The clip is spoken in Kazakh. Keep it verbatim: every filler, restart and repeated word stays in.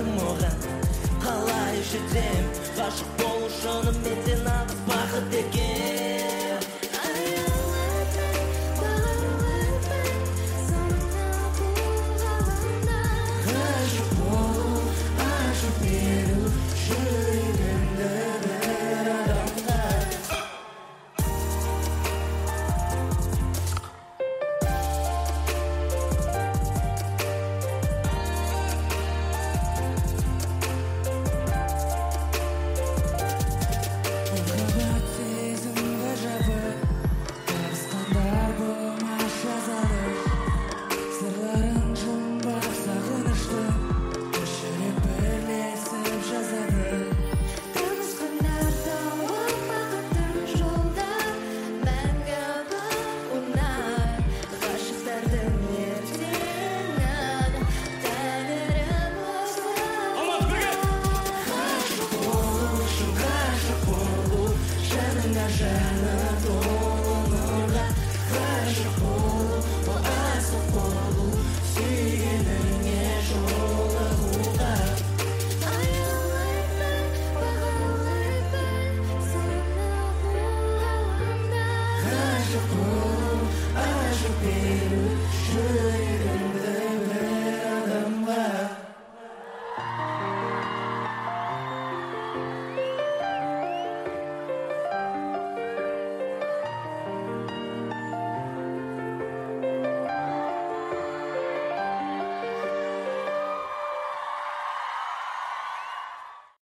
бардым оған, қалай жетем, ғашық болу шынымен нағыз бақыт екен. Ғашық болу, ашып беру жүрегімді бір адамға. Махаббат сезім ғажабы, табысқандар болмас жазады. Сырларын жұмбақ сағынышты, жүрек бірлесіп жазады. Табысқандар тауып бақыттың жолда, мәңгі ұнай. Ғашықтардың ертеңін тәңірім осылай. Ғашық болу үшін ғашық болу, жаныңа жаны толы нұрға. Ғашық болу, ол асық болу, сүйгеніңе жолығуға. Аялаймын, бағалаймын сені ғаламда. Ғашық болу, ашып беру жүрегімді